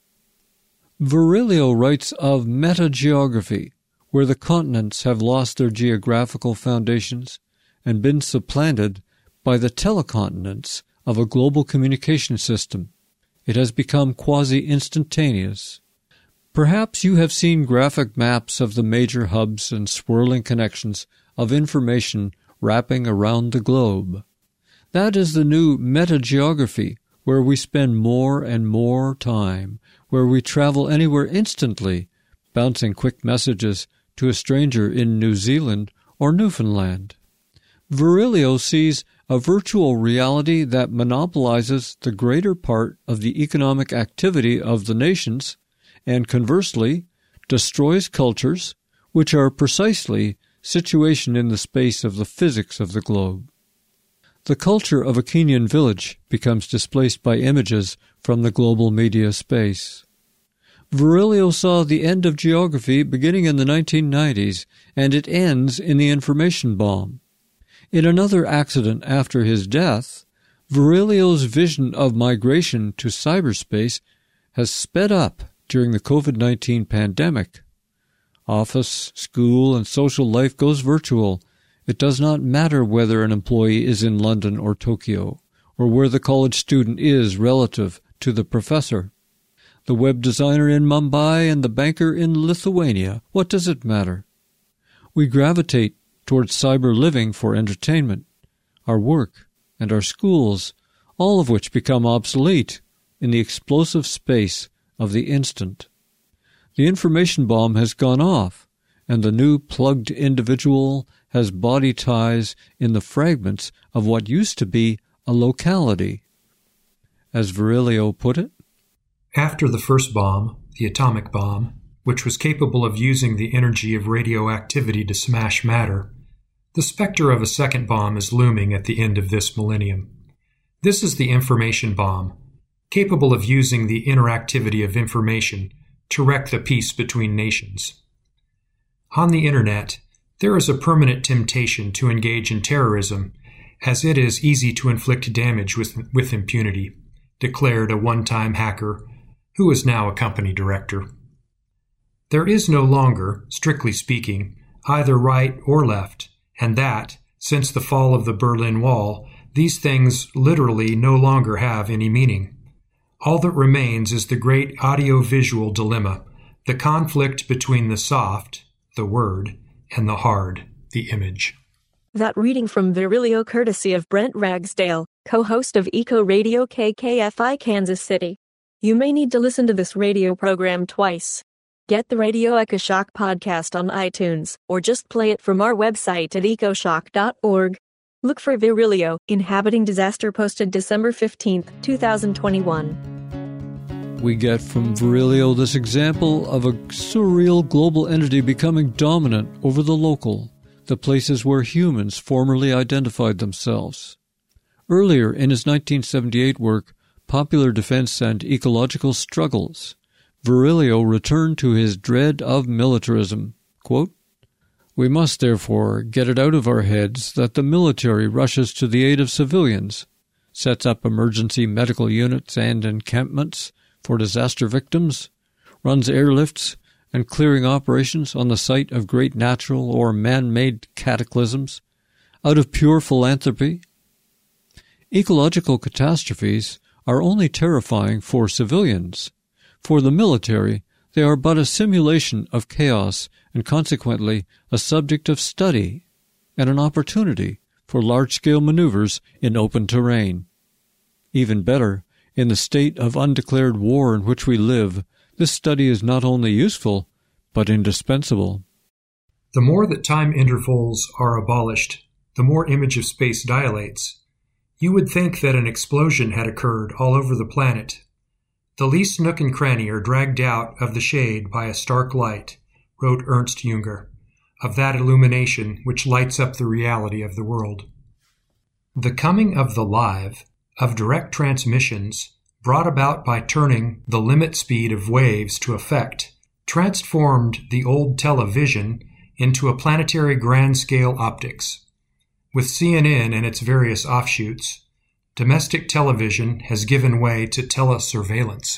Virilio writes of metageography, where the continents have lost their geographical foundations and been supplanted by the telecontinents of a global communication system. It has become quasi-instantaneous. Perhaps you have seen graphic maps of the major hubs and swirling connections of information wrapping around the globe. That is the new metageography, where we spend more and more time, where we travel anywhere instantly, bouncing quick messages to a stranger in New Zealand or Newfoundland. Virilio sees a virtual reality that monopolizes the greater part of the economic activity of the nations and, conversely, destroys cultures which are precisely situated in the space of the physics of the globe. The culture of a Kenyan village becomes displaced by images from the global media space. Virilio saw the end of geography beginning in the 1990s, and it ends in The Information Bomb. In another accident after his death, Virilio's vision of migration to cyberspace has sped up during the COVID-19 pandemic. Office, school, and social life goes virtual. It does not matter whether an employee is in London or Tokyo, or where the college student is relative to the professor. The web designer in Mumbai and the banker in Lithuania, what does it matter? We gravitate towards cyber living for entertainment, our work, and our schools, all of which become obsolete in the explosive space of the instant. The information bomb has gone off, and the new plugged individual has body ties in the fragments of what used to be a locality. As Virilio put it, after the first bomb, the atomic bomb, which was capable of using the energy of radioactivity to smash matter, the specter of a second bomb is looming at the end of this millennium. This is the information bomb, capable of using the interactivity of information to wreck the peace between nations. On the Internet, there is a permanent temptation to engage in terrorism, as it is easy to inflict damage with impunity, declared a one-time hacker who is now a company director. There is no longer, strictly speaking, either right or left, and that, since the fall of the Berlin Wall, these things literally no longer have any meaning. All that remains is the great audio-visual dilemma, the conflict between the soft, the word, and the hard, the image. That reading from Virilio courtesy of Brent Ragsdale, co-host of Eco Radio KKFI Kansas City. You may need to listen to this radio program twice. Get the Radio EcoShock podcast on iTunes, or just play it from our website at ecoshock.org. Look for Virilio, Inhabiting Disaster, posted December 15, 2021. We get from Virilio this example of a surreal global entity becoming dominant over the local, the places where humans formerly identified themselves. Earlier in his 1978 work, Popular Defense and Ecological Struggles, Virilio returned to his dread of militarism. Quote, "We must therefore get it out of our heads that the military rushes to the aid of civilians, sets up emergency medical units and encampments for disaster victims, runs airlifts and clearing operations on the site of great natural or man-made cataclysms out of pure philanthropy. Ecological catastrophes are only terrifying for civilians. For the military, they are but a simulation of chaos and consequently a subject of study and an opportunity for large-scale maneuvers in open terrain. Even better, in the state of undeclared war in which we live, this study is not only useful, but indispensable." The more that time intervals are abolished, the more image of space dilates. You would think that an explosion had occurred all over the planet. The least nook and cranny are dragged out of the shade by a stark light, wrote Ernst Junger, of that illumination which lights up the reality of the world. The coming of the live, of direct transmissions, brought about by turning the limit speed of waves to effect, transformed the old television into a planetary grand-scale optics. With CNN and its various offshoots, domestic television has given way to telesurveillance.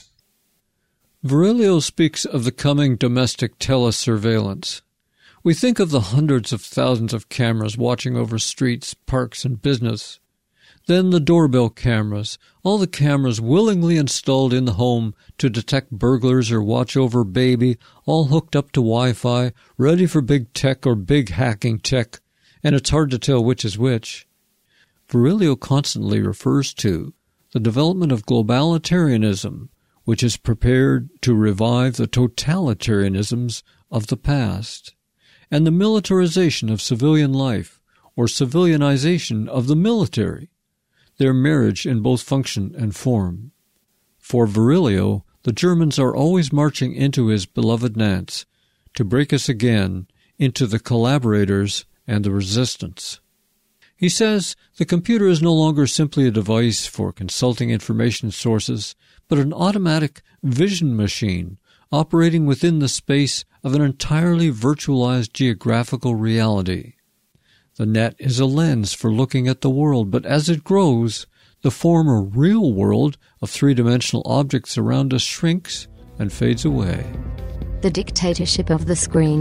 Virilio speaks of the coming domestic telesurveillance. We think of the hundreds of thousands of cameras watching over streets, parks, and business. Then the doorbell cameras, all the cameras willingly installed in the home to detect burglars or watch over baby, all hooked up to Wi-Fi, ready for big tech or big hacking tech, and it's hard to tell which is which. Virilio constantly refers to the development of globalitarianism, which is prepared to revive the totalitarianisms of the past, and the militarization of civilian life, or civilianization of the military, their marriage in both function and form. For Virilio, the Germans are always marching into his beloved Nantes to break us again into the collaborators and the resistance. He says the computer is no longer simply a device for consulting information sources, but an automatic vision machine operating within the space of an entirely virtualized geographical reality. The net is a lens for looking at the world, but as it grows, the former real world of three-dimensional objects around us shrinks and fades away. The dictatorship of the screen.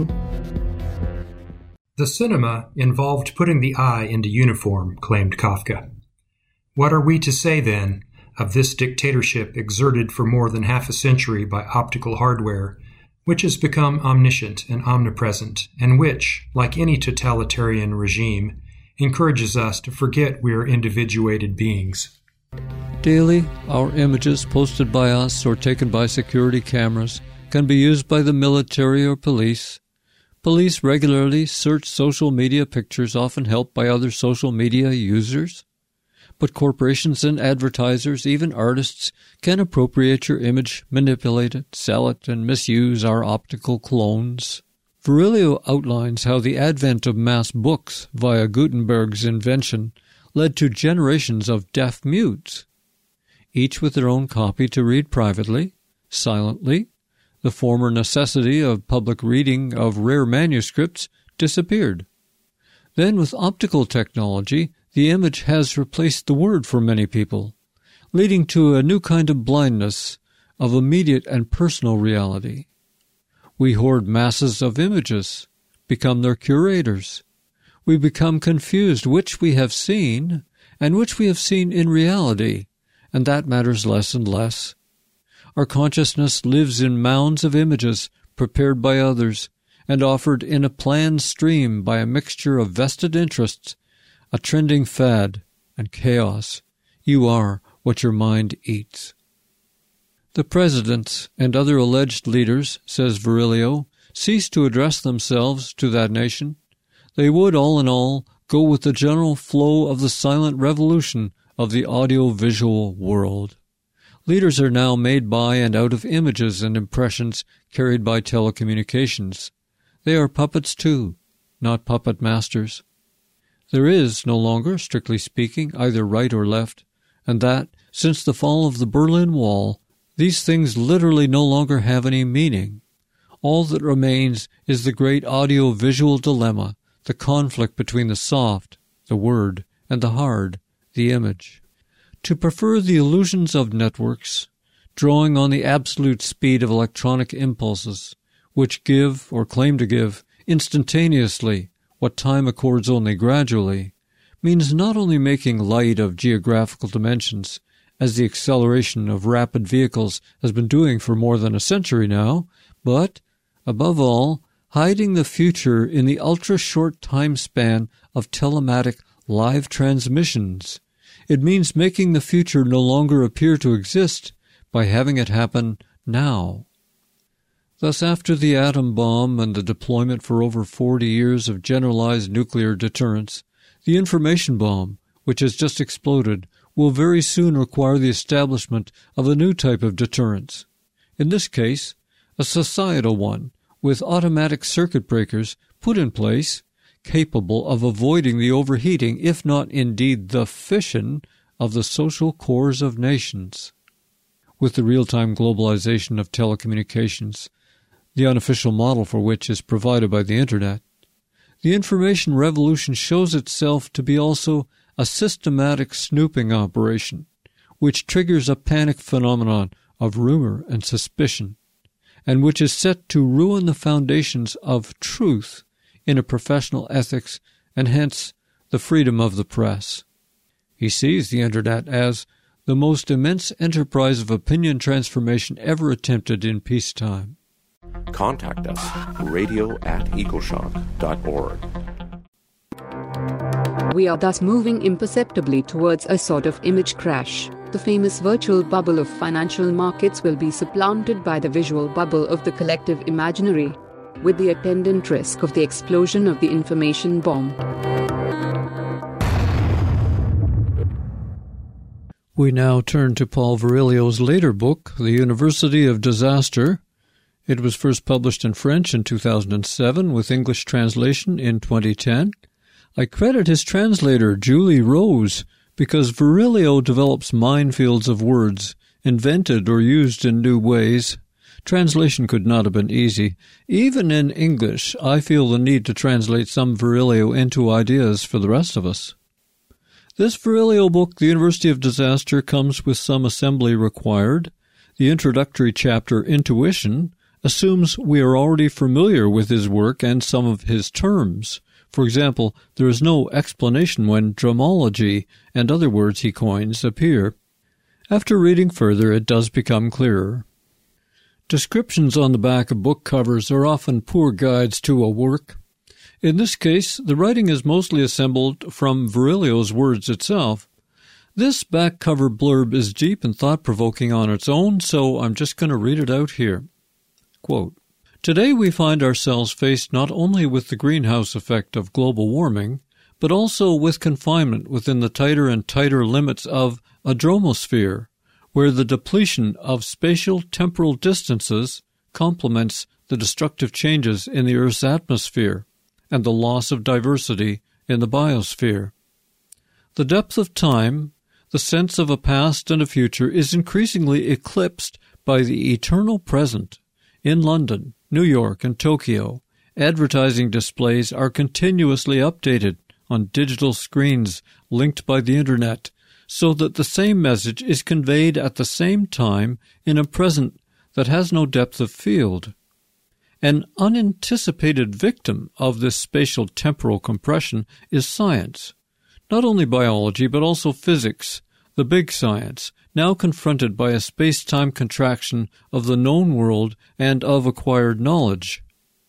The cinema involved putting the eye into uniform, claimed Kafka. What are we to say, then, of this dictatorship exerted for more than half a century by optical hardware, which has become omniscient and omnipresent, and which, like any totalitarian regime, encourages us to forget we are individuated beings? Daily, our images posted by us or taken by security cameras can be used by the military or police. Police regularly search social media pictures, often helped by other social media users. But corporations and advertisers, even artists, can appropriate your image, manipulate it, sell it, and misuse our optical clones. Virilio outlines how the advent of mass books via Gutenberg's invention led to generations of deaf mutes, each with their own copy to read privately, silently. The former necessity of public reading of rare manuscripts disappeared. Then, with optical technology, the image has replaced the word for many people, leading to a new kind of blindness of immediate and personal reality. We hoard masses of images, become their curators. We become confused which we have seen and which we have seen in reality, and that matters less and less. Our consciousness lives in mounds of images prepared by others and offered in a planned stream by a mixture of vested interests, a trending fad, and chaos. You are what your mind eats. The presidents and other alleged leaders, says Virilio, cease to address themselves to that nation. They would, all in all, go with the general flow of the silent revolution of the audio-visual world. Leaders are now made by and out of images and impressions carried by telecommunications. They are puppets too, not puppet masters. There is no longer, strictly speaking, either right or left, and that, since the fall of the Berlin Wall, these things literally no longer have any meaning. All that remains is the great audio-visual dilemma, the conflict between the soft, the word, and the hard, the image. To prefer the illusions of networks, drawing on the absolute speed of electronic impulses, which give, or claim to give, instantaneously what time accords only gradually, means not only making light of geographical dimensions, as the acceleration of rapid vehicles has been doing for more than a century now, but, above all, hiding the future in the ultra-short time span of telematic live transmissions. It means making the future no longer appear to exist by having it happen now. Thus, after the atom bomb and the deployment for over 40 years of generalized nuclear deterrence, the information bomb, which has just exploded, will very soon require the establishment of a new type of deterrence. In this case, a societal one, with automatic circuit breakers put in place, capable of avoiding the overheating, if not indeed the fission, of the social cores of nations. With the real-time globalization of telecommunications, the unofficial model for which is provided by the Internet, the information revolution shows itself to be also a systematic snooping operation, which triggers a panic phenomenon of rumor and suspicion, and which is set to ruin the foundations of truth in a professional ethics and hence the freedom of the press. He sees the Internet as the most immense enterprise of opinion transformation ever attempted in peacetime. Contact us, radio@ecoshock.org. We are thus moving imperceptibly towards a sort of image crash. The famous virtual bubble of financial markets will be supplanted by the visual bubble of the collective imaginary, with the attendant risk of the explosion of the information bomb. We now turn to Paul Virilio's later book, The University of Disaster. It was first published in French in 2007 with English translation in 2010. I credit his translator, Julie Rose, because Virilio develops minefields of words, invented or used in new ways. Translation could not have been easy. Even in English, I feel the need to translate some Virilio into ideas for the rest of us. This Virilio book, The University of Disaster, comes with some assembly required. The introductory chapter, Intuition, assumes we are already familiar with his work and some of his terms. For example, there is no explanation when dromology and other words he coins appear. After reading further, it does become clearer. Descriptions on the back of book covers are often poor guides to a work. In this case, the writing is mostly assembled from Virilio's words itself. This back cover blurb is deep and thought-provoking on its own, so I'm just going to read it out here. Quote, "Today we find ourselves faced not only with the greenhouse effect of global warming, but also with confinement within the tighter and tighter limits of a dromosphere, where the depletion of spatial temporal distances complements the destructive changes in the Earth's atmosphere and the loss of diversity in the biosphere. The depth of time, the sense of a past and a future, is increasingly eclipsed by the eternal present. In London, New York, and Tokyo, advertising displays are continuously updated on digital screens linked by the Internet, so that the same message is conveyed at the same time in a present that has no depth of field. An unanticipated victim of this spatial temporal compression is science, not only biology but also physics, the big science, now confronted by a space-time contraction of the known world and of acquired knowledge.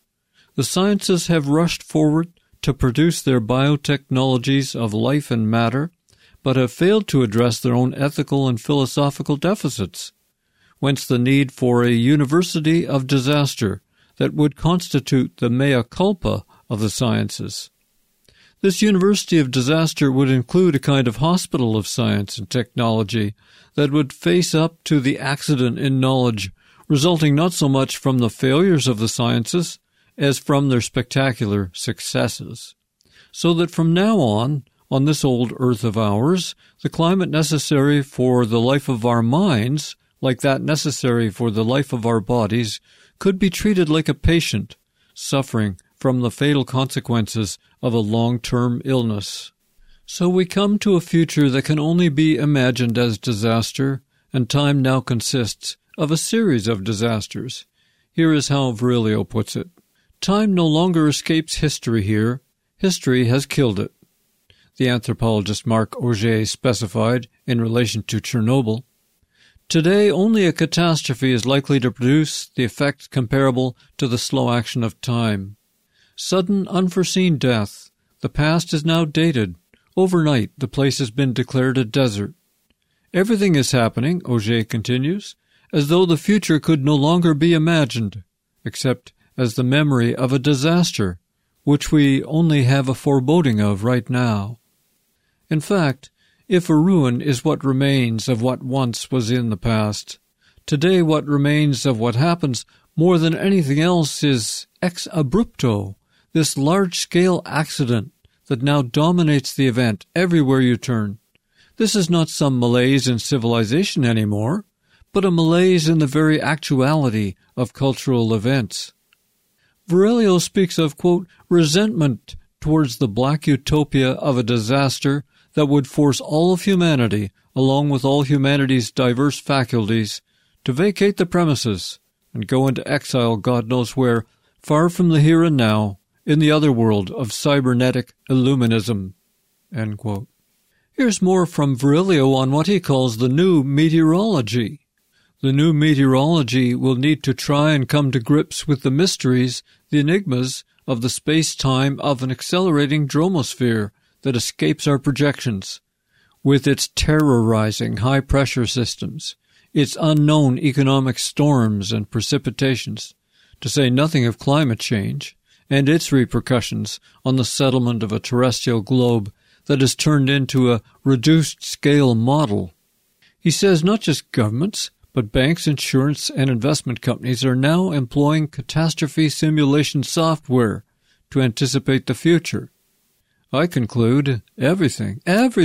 The sciences have rushed forward to produce their biotechnologies of life and matter, but have failed to address their own ethical and philosophical deficits, whence the need for a university of disaster that would constitute the mea culpa of the sciences. This University of Disaster would include a kind of hospital of science and technology that would face up to the accident in knowledge, resulting not so much from the failures of the sciences as from their spectacular successes. So that from now on this old earth of ours, the climate necessary for the life of our minds, like that necessary for the life of our bodies, could be treated like a patient suffering from the fatal consequences of a long-term illness. So we come to a future that can only be imagined as disaster, and time now consists of a series of disasters. Here is how Virilio puts it. Time no longer escapes history here. History has killed it. The anthropologist Marc Augé specified in relation to Chernobyl. Today, only a catastrophe is likely to produce the effect comparable to the slow action of time. Sudden, unforeseen death. The past is now dated. Overnight, the place has been declared a desert. Everything is happening, Augé continues, as though the future could no longer be imagined, except as the memory of a disaster, which we only have a foreboding of right now. In fact, if a ruin is what remains of what once was in the past, today what remains of what happens more than anything else is ex abrupto, this large-scale accident that now dominates the event everywhere you turn. This is not some malaise in civilization anymore, but a malaise in the very actuality of cultural events. Virilio speaks of, quote, resentment towards the black utopia of a disaster that would force all of humanity, along with all humanity's diverse faculties, to vacate the premises and go into exile God knows where, far from the here and now, in the other world of cybernetic illuminism. End quote. Here's more from Virilio on what he calls the new meteorology. The new meteorology will need to try and come to grips with the mysteries, the enigmas of the space-time of an accelerating dromosphere that escapes our projections, with its terrorizing high-pressure systems, its unknown economic storms and precipitations, to say nothing of climate change, and its repercussions on the settlement of a terrestrial globe that is turned into a reduced-scale model. He says not just governments, but banks, insurance, and investment companies are now employing catastrophe simulation software to anticipate the future. I conclude everything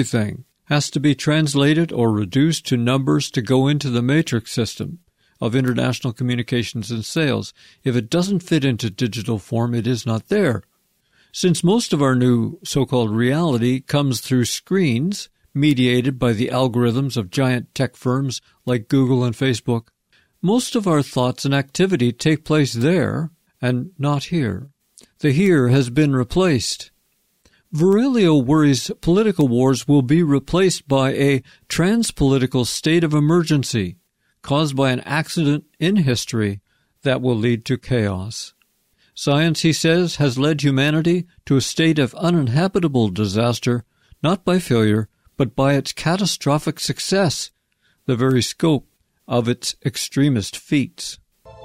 has to be translated or reduced to numbers to go into the matrix system of international communications and sales. If it doesn't fit into digital form, it is not there. Since most of our new so-called reality comes through screens mediated by the algorithms of giant tech firms like Google and Facebook, most of our thoughts and activity take place there and not here. The here has been replaced. Virilio worries political wars will be replaced by a transpolitical state of emergency caused by an accident in history that will lead to chaos. Science, he says, has led humanity to a state of uninhabitable disaster, not by failure, but by its catastrophic success, the very scope of its extremist feats.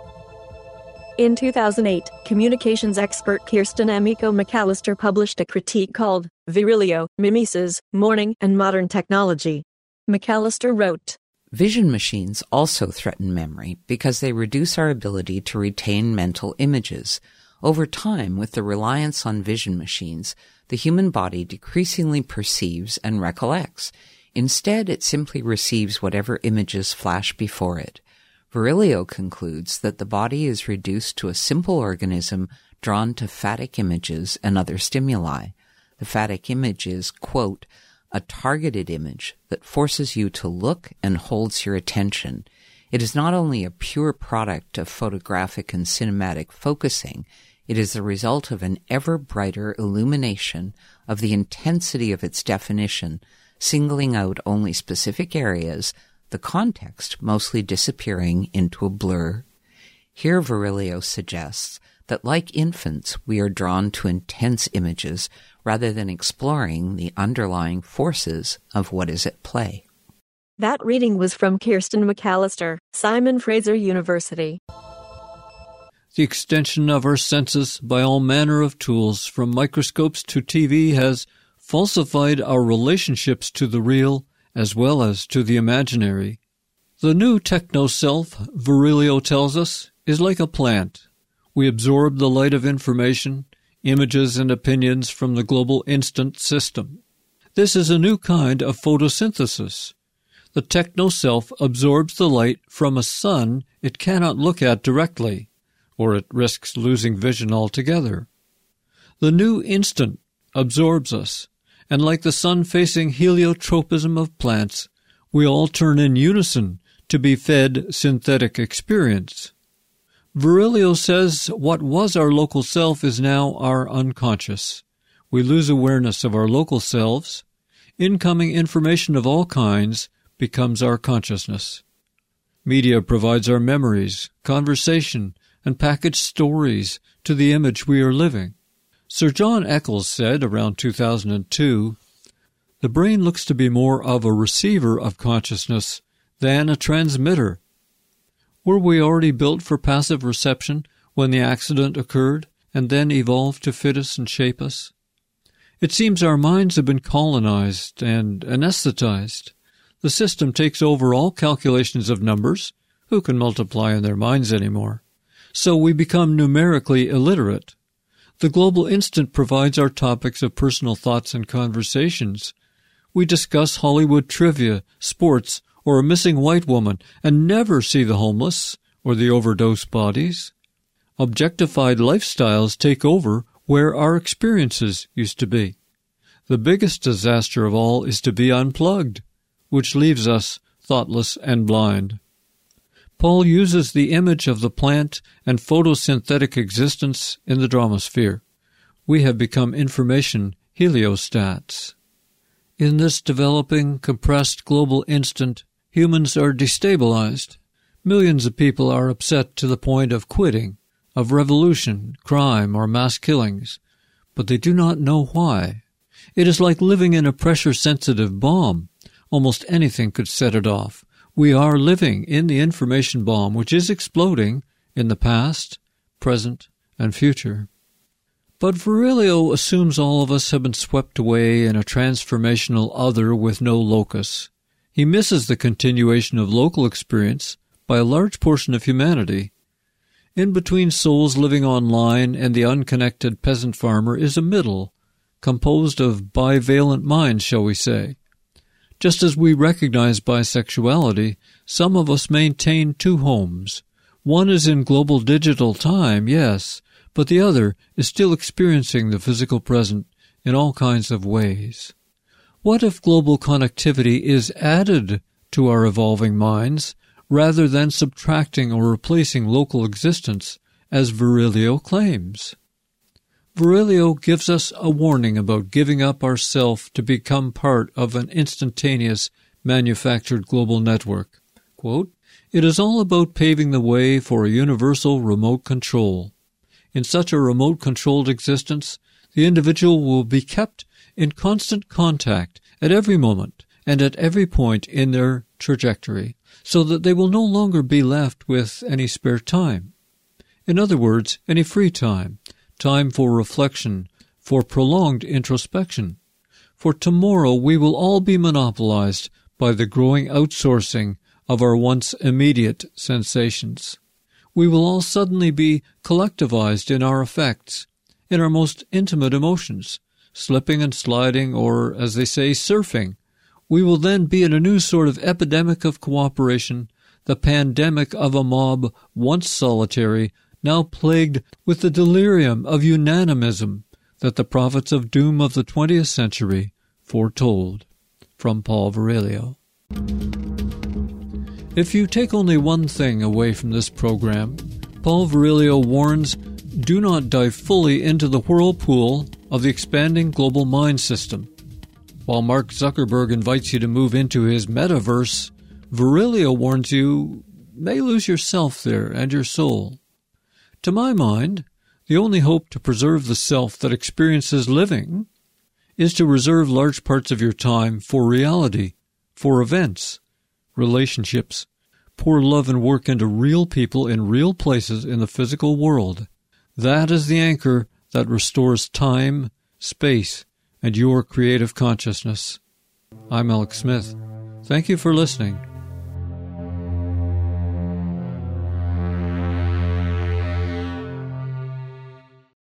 In 2008, communications expert Kirsten M. McAllister published a critique called Virilio, Mimesis, Mourning, and Modern Technology. McAllister wrote, Vision machines also threaten memory because they reduce our ability to retain mental images. Over time, with the reliance on vision machines, the human body decreasingly perceives and recollects. Instead, it simply receives whatever images flash before it. Virilio concludes that the body is reduced to a simple organism drawn to phatic images and other stimuli. The phatic image is, quote, a targeted image that forces you to look and holds your attention. It is not only a pure product of photographic and cinematic focusing, it is the result of an ever brighter illumination of the intensity of its definition, singling out only specific areas, the context mostly disappearing into a blur. Here Virilio suggests that like infants, we are drawn to intense images rather than exploring the underlying forces of what is at play. That reading was from Kirsten McAllister, Simon Fraser University. The extension of our senses by all manner of tools, from microscopes to TV, has falsified our relationships to the real as well as to the imaginary. The new techno-self, Virilio tells us, is like a plant. We absorb the light of information, images and opinions from the global instant system. This is a new kind of photosynthesis. The techno-self absorbs the light from a sun it cannot look at directly, or it risks losing vision altogether. The new instant absorbs us, and like the sun-facing heliotropism of plants, we all turn in unison to be fed synthetic experience. Virilio says what was our local self is now our unconscious. We lose awareness of our local selves. Incoming information of all kinds becomes our consciousness. Media provides our memories, conversation, and packaged stories to the image we are living. Sir John Eccles said around 2002, "The brain looks to be more of a receiver of consciousness than a transmitter." Were we already built for passive reception when the accident occurred and then evolved to fit us and shape us? It seems our minds have been colonized and anesthetized. The system takes over all calculations of numbers. Who can multiply in their minds anymore? So we become numerically illiterate. The global instant provides our topics of personal thoughts and conversations. We discuss Hollywood trivia, sports, or a missing white woman, and never see the homeless or the overdose bodies. Objectified lifestyles take over where our experiences used to be. The biggest disaster of all is to be unplugged, which leaves us thoughtless and blind. Paul uses the image of the plant and photosynthetic existence in the dramasphere. We have become information heliostats. In this developing, compressed global instant, humans are destabilized. Millions of people are upset to the point of quitting, of revolution, crime, or mass killings, but they do not know why. It is like living in a pressure-sensitive bomb. Almost anything could set it off. We are living in the information bomb, which is exploding in the past, present, and future. But Virilio assumes all of us have been swept away in a transformational other with no locus. He misses the continuation of local experience by a large portion of humanity. In between souls living online and the unconnected peasant farmer is a middle, composed of bivalent minds, shall we say. Just as we recognize bisexuality, some of us maintain two homes. One is in global digital time, yes, but the other is still experiencing the physical present in all kinds of ways. What if global connectivity is added to our evolving minds rather than subtracting or replacing local existence, as Virilio claims? Virilio gives us a warning about giving up ourself to become part of an instantaneous, manufactured global network. Quote, "It is all about paving the way for a universal remote control. In such a remote-controlled existence, the individual will be kept in constant contact at every moment and at every point in their trajectory, so that they will no longer be left with any spare time. In other words, any free time. Time for reflection, for prolonged introspection. For tomorrow we will all be monopolized by the growing outsourcing of our once immediate sensations. We will all suddenly be collectivized in our effects, in our most intimate emotions, slipping and sliding, or, as they say, surfing. We will then be in a new sort of epidemic of cooperation, the pandemic of a mob once solitary, now plagued with the delirium of unanimism that the prophets of doom of the 20th century foretold." From Paul Virilio. If you take only one thing away from this program, Paul Virilio warns, do not dive fully into the whirlpool of the expanding global mind system. While Mark Zuckerberg invites you to move into his metaverse, Virilio warns you may lose yourself there and your soul. To my mind, the only hope to preserve the self that experiences living is to reserve large parts of your time for reality, for events, relationships, pour love and work into real people in real places in the physical world. That is the anchor that restores time, space, and your creative consciousness. I'm Alex Smith. Thank you for listening.